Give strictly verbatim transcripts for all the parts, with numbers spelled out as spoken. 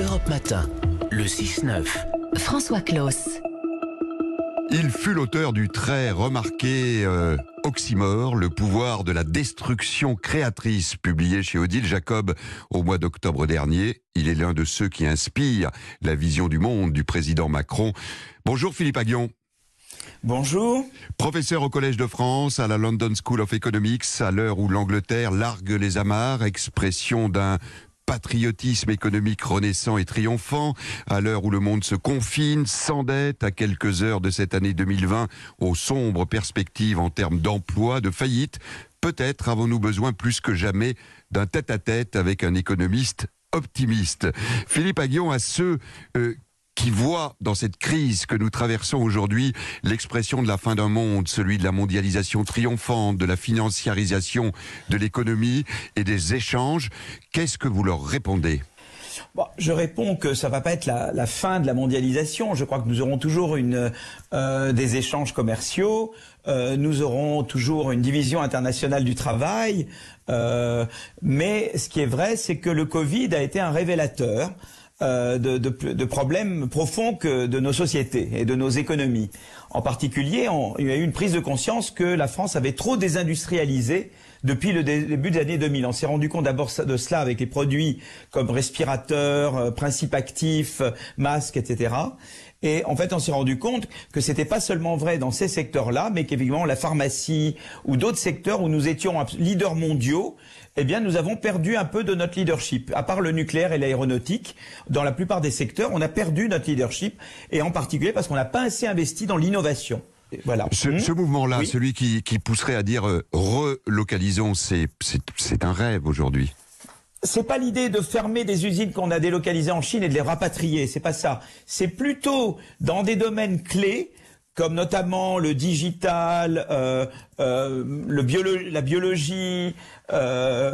Europe Matin, le six neuf. François Claus. Il fut l'auteur du très remarqué euh, Oxymore, le pouvoir de la destruction créatrice, publié chez Odile Jacob au mois d'octobre dernier. Il est l'un de ceux qui inspirent la vision du monde du président Macron. Bonjour Philippe Aghion. Bonjour. Professeur au Collège de France, à la London School of Economics, à l'heure où l'Angleterre largue les amarres, expression d'un patriotisme économique renaissant et triomphant, à l'heure où le monde se confine, s'endette à quelques heures de cette année deux mille vingt, aux sombres perspectives en termes d'emploi, de faillite. Peut-être avons-nous besoin plus que jamais d'un tête-à-tête avec un économiste optimiste. Philippe Aghion, à ceux euh, qui voit dans cette crise que nous traversons aujourd'hui l'expression de la fin d'un monde, celui de la mondialisation triomphante, de la financiarisation de l'économie et des échanges. Qu'est-ce que vous leur répondez ? Bon, je réponds que ça va pas être la, la fin de la mondialisation. Je crois que nous aurons toujours une, euh, des échanges commerciaux. Euh, nous aurons toujours une division internationale du travail. Euh, mais ce qui est vrai, c'est que le Covid a été un révélateur Euh, de, de, de problèmes profonds que de nos sociétés et de nos économies. En particulier, on, il y a eu une prise de conscience que la France avait trop désindustrialisé depuis le dé, début des années deux mille. On s'est rendu compte d'abord de cela avec les produits comme respirateurs, euh, principes actifs, euh, masques, et cetera. Et en fait, on s'est rendu compte que c'était pas seulement vrai dans ces secteurs-là, mais qu'évidemment la pharmacie ou d'autres secteurs où nous étions leaders mondiaux, eh bien, nous avons perdu un peu de notre leadership. À part le nucléaire et l'aéronautique, dans la plupart des secteurs, on a perdu notre leadership, et en particulier parce qu'on n'a pas assez investi dans l'innovation. Voilà. Ce, mmh. ce mouvement-là, oui. Celui qui, qui pousserait à dire euh, relocalisons, c'est, c'est, c'est un rêve aujourd'hui. C'est pas l'idée de fermer des usines qu'on a délocalisées en Chine et de les rapatrier, c'est pas ça. C'est plutôt dans des domaines clés, comme notamment le digital, euh, euh, le biolo la biologie, euh,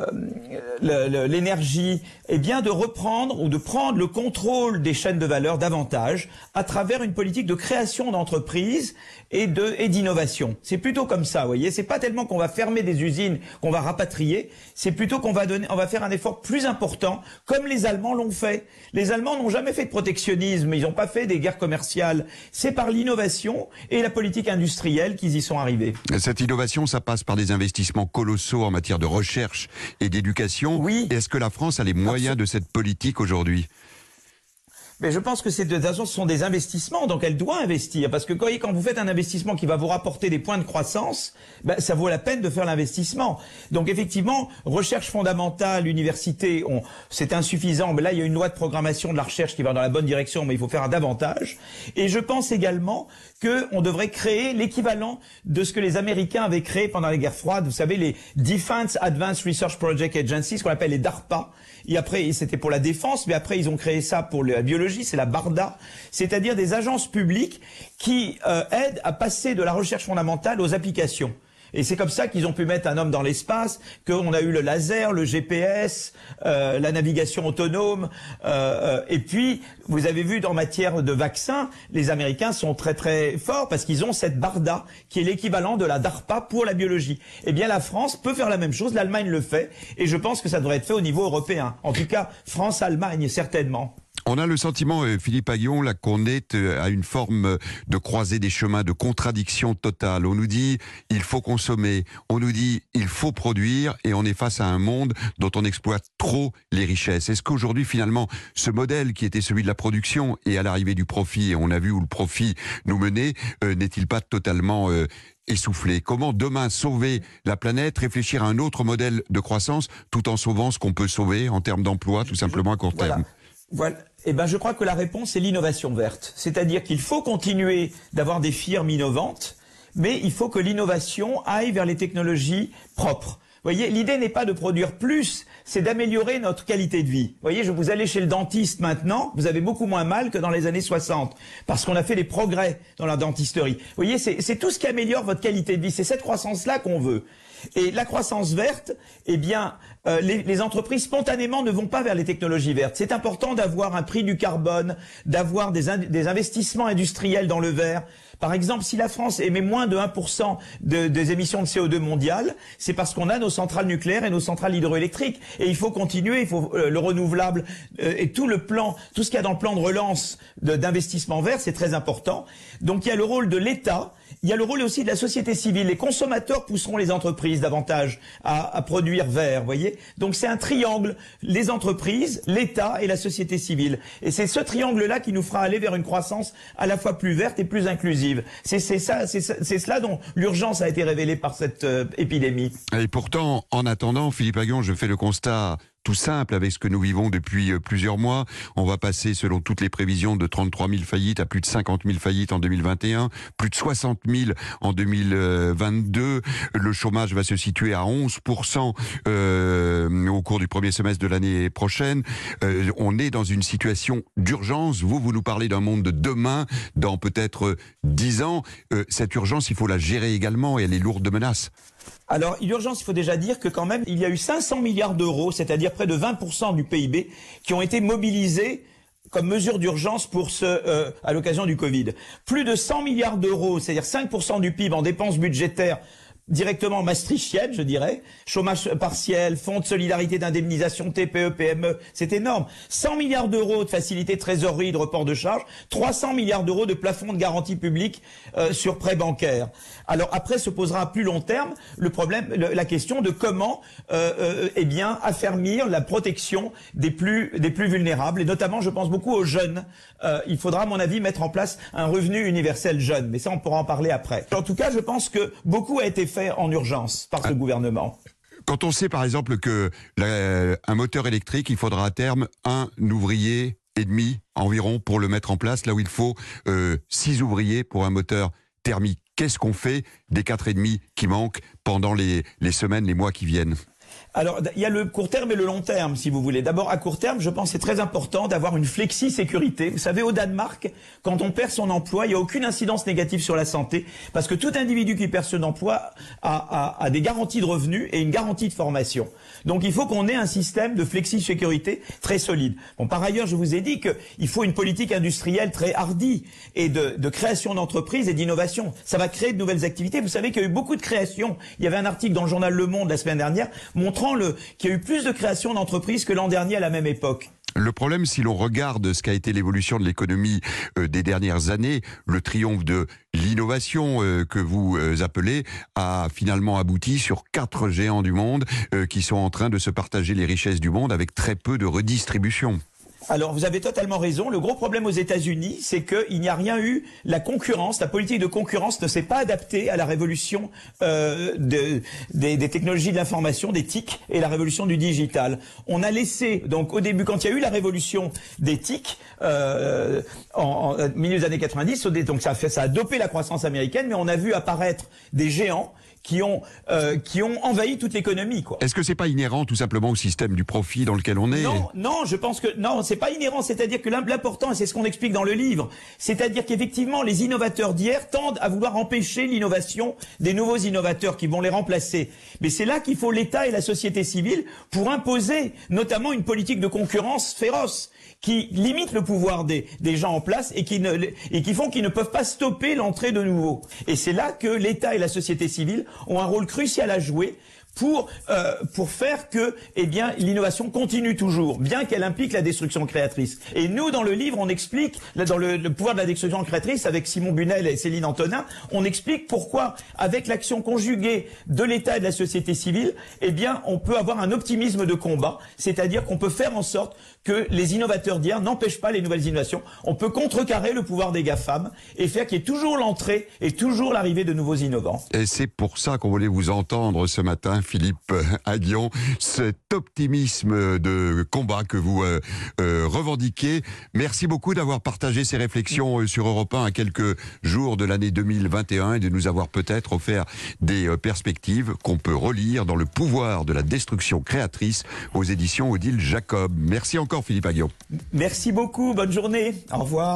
euh, l'énergie, eh bien de reprendre ou de prendre le contrôle des chaînes de valeur davantage à travers une politique de création d'entreprises et de et d'innovation. C'est plutôt comme ça, vous voyez. C'est pas tellement qu'on va fermer des usines, qu'on va rapatrier. C'est plutôt qu'on va donner, on va faire un effort plus important, comme les Allemands l'ont fait. Les Allemands n'ont jamais fait de protectionnisme, ils n'ont pas fait des guerres commerciales. C'est par l'innovation et la politique industrielle qu'ils y sont arrivés. Cette innovation, ça passe par des investissements colossaux en matière de recherche et d'éducation. Oui. Est-ce que la France a les moyens Absolument. de cette politique aujourd'hui ? Mais je pense que ces deux ce sont des investissements, donc elle doit investir. Parce que quand vous faites un investissement qui va vous rapporter des points de croissance, ben, ça vaut la peine de faire l'investissement. Donc effectivement, recherche fondamentale, université, c'est insuffisant. Mais là, il y a une loi de programmation de la recherche qui va dans la bonne direction, mais il faut faire davantage. Et je pense également qu'on devrait créer l'équivalent de ce que les Américains avaient créé pendant la guerre froide. Vous savez, les Defense Advanced Research Project Agencies, ce qu'on appelle les DARPA. Et après, c'était pour la défense, mais après, ils ont créé ça pour la biologie, c'est la BARDA, c'est-à-dire des agences publiques qui euh, aident à passer de la recherche fondamentale aux applications. Et c'est comme ça qu'ils ont pu mettre un homme dans l'espace, qu'on a eu le laser, le G P S, euh, la navigation autonome. Euh, et puis, vous avez vu en matière de vaccins, les Américains sont très très forts parce qu'ils ont cette BARDA qui est l'équivalent de la DARPA pour la biologie. Eh bien, la France peut faire la même chose, l'Allemagne le fait, et je pense que ça devrait être fait au niveau européen. En tout cas, France-Allemagne, certainement. On a le sentiment, Philippe Aghion, là, qu'on est à une forme de croisée des chemins, de contradiction totale. On nous dit il faut consommer, on nous dit il faut produire, et on est face à un monde dont on exploite trop les richesses. Est-ce qu'aujourd'hui, finalement, ce modèle qui était celui de la production et à l'arrivée du profit, et on a vu où le profit nous menait, euh, n'est-il pas totalement euh, essoufflé ? Comment demain sauver la planète, réfléchir à un autre modèle de croissance, tout en sauvant ce qu'on peut sauver en termes d'emploi, tout simplement à court terme ? Voilà. Eh ben, je crois que la réponse est l'innovation verte. C'est-à-dire qu'il faut continuer d'avoir des firmes innovantes, mais il faut que l'innovation aille vers les technologies propres. Vous voyez, l'idée n'est pas de produire plus, c'est d'améliorer notre qualité de vie. Vous voyez, je vous allez chez le dentiste maintenant, vous avez beaucoup moins mal que dans les années soixante, parce qu'on a fait des progrès dans la dentisterie. Vous voyez, c'est tout ce qui améliore votre qualité de vie. C'est cette croissance-là qu'on veut. Et la croissance verte, eh bien, euh, les, les entreprises spontanément ne vont pas vers les technologies vertes. C'est important d'avoir un prix du carbone, d'avoir des, in des investissements industriels dans le vert, Par exemple, si la France émet moins de un pour cent de, des émissions de C O deux mondiales, c'est parce qu'on a nos centrales nucléaires et nos centrales hydroélectriques. Et il faut continuer, il faut euh, le renouvelable euh, et tout le plan, tout ce qu'il y a dans le plan de relance d'investissement vert, c'est très important. Donc il y a le rôle de l'État, il y a le rôle aussi de la société civile. Les consommateurs pousseront les entreprises davantage à, à produire vert, voyez. Donc c'est un triangle, les entreprises, l'État et la société civile. Et c'est ce triangle-là qui nous fera aller vers une croissance à la fois plus verte et plus inclusive. C'est ça, c'est cela dont l'urgence a été révélée par cette euh, épidémie. Et pourtant, en attendant, Philippe Aghion, je fais le constat tout simple avec ce que nous vivons depuis plusieurs mois. On va passer, selon toutes les prévisions, de trente-trois mille faillites à plus de cinquante mille faillites en deux mille vingt et un, plus de soixante mille en deux mille vingt-deux. Le chômage va se situer à onze pour cent euh, au cours du premier semestre de l'année prochaine. Euh, on est dans une situation d'urgence. Vous, vous nous parlez d'un monde de demain, dans peut-être dix ans. Euh, cette urgence, il faut la gérer également et elle est lourde de menaces. Alors, l'urgence, il faut déjà dire que quand même, il y a eu cinq cents milliards d'euros, c'est-à-dire près de vingt pour cent du P I B, qui ont été mobilisés comme mesure d'urgence pour ce, euh, à l'occasion du Covid. Plus de cent milliards d'euros, c'est-à-dire cinq pour cent du P I B en dépenses budgétaires directement maastrichtienne, je dirais, chômage partiel, fonds de solidarité d'indemnisation, T P E, P M E, c'est énorme. cent milliards d'euros de facilité de trésorerie, de report de charges, trois cents milliards d'euros de plafond de garantie publique euh, sur prêts bancaires. Alors après se posera à plus long terme le problème, le, la question de comment, euh, euh, eh bien, affermir la protection des plus des plus vulnérables et notamment, je pense beaucoup aux jeunes. Euh, il faudra, à mon avis, mettre en place un revenu universel jeune, mais ça, on pourra en parler après. En tout cas, je pense que beaucoup a été fait en urgence par ce ah. gouvernement. Quand on sait par exemple que la, un moteur électrique, il faudra à terme un ouvrier et demi environ pour le mettre en place, là où il faut euh, six ouvriers pour un moteur thermique. Qu'est-ce qu'on fait des quatre et demi qui manquent pendant les, les semaines, les mois qui viennent ? Alors, il y a le court terme et le long terme, si vous voulez. D'abord, à court terme, je pense que c'est très important d'avoir une flexi-sécurité. Vous savez, au Danemark, quand on perd son emploi, il n'y a aucune incidence négative sur la santé, parce que tout individu qui perd son emploi a, a, a des garanties de revenus et une garantie de formation. Donc, il faut qu'on ait un système de flexi-sécurité très solide. Bon, par ailleurs, je vous ai dit qu'il faut une politique industrielle très hardie et de, de création d'entreprises et d'innovation. Ça va créer de nouvelles activités. Vous savez qu'il y a eu beaucoup de créations. Il y avait un article dans le journal Le Monde la semaine dernière montrant qu'il y a eu plus de création d'entreprises que l'an dernier à la même époque. Le problème, si l'on regarde ce qu'a été l'évolution de l'économie euh, des dernières années, le triomphe de l'innovation euh, que vous euh, appelez a finalement abouti sur quatre géants du monde euh, qui sont en train de se partager les richesses du monde avec très peu de redistribution. Alors, vous avez totalement raison. Le gros problème aux États-Unis, c'est qu'il n'y a rien eu. La concurrence, la politique de concurrence ne s'est pas adaptée à la révolution euh, de, des, des technologies de l'information, des T I C et la révolution du digital. On a laissé, donc au début, quand il y a eu la révolution des T I C, euh, en, en milieu des années quatre-vingt-dix, donc ça a, fait, ça a dopé la croissance américaine, mais on a vu apparaître des géants qui ont euh, qui ont envahi toute l'économie, quoi. Est-ce que c'est pas inhérent tout simplement au système du profit dans lequel on est ? Non, non, je pense que non, c'est pas inhérent. C'est-à-dire que l'important, et c'est ce qu'on explique dans le livre, c'est-à-dire qu'effectivement, les innovateurs d'hier tendent à vouloir empêcher l'innovation des nouveaux innovateurs qui vont les remplacer. Mais c'est là qu'il faut l'État et la société civile pour imposer, notamment une politique de concurrence féroce qui limite le pouvoir des, des gens en place et qui, ne, et qui font qu'ils ne peuvent pas stopper l'entrée de nouveaux. Et c'est là que l'État et la société civile ont un rôle crucial à jouer pour euh, pour faire que eh bien l'innovation continue toujours, bien qu'elle implique la destruction créatrice. Et nous, dans le livre, on explique, là, dans le, le pouvoir de la destruction créatrice, avec Simon Bunel et Céline Antonin, on explique pourquoi, avec l'action conjuguée de l'État et de la société civile, eh bien on peut avoir un optimisme de combat, c'est-à-dire qu'on peut faire en sorte que les innovateurs d'hier n'empêchent pas les nouvelles innovations. On peut contrecarrer le pouvoir des GAFAM et faire qu'il y ait toujours l'entrée et toujours l'arrivée de nouveaux innovants. Et c'est pour ça qu'on voulait vous entendre ce matin, Philippe Aghion, cet optimisme de combat que vous euh, euh, revendiquez. Merci beaucoup d'avoir partagé ces réflexions sur Europe un à quelques jours de l'année deux mille vingt et un et de nous avoir peut-être offert des euh, perspectives qu'on peut relire dans Le pouvoir de la destruction créatrice aux éditions Odile Jacob. Merci encore Philippe Aghion. Merci beaucoup, bonne journée, au revoir.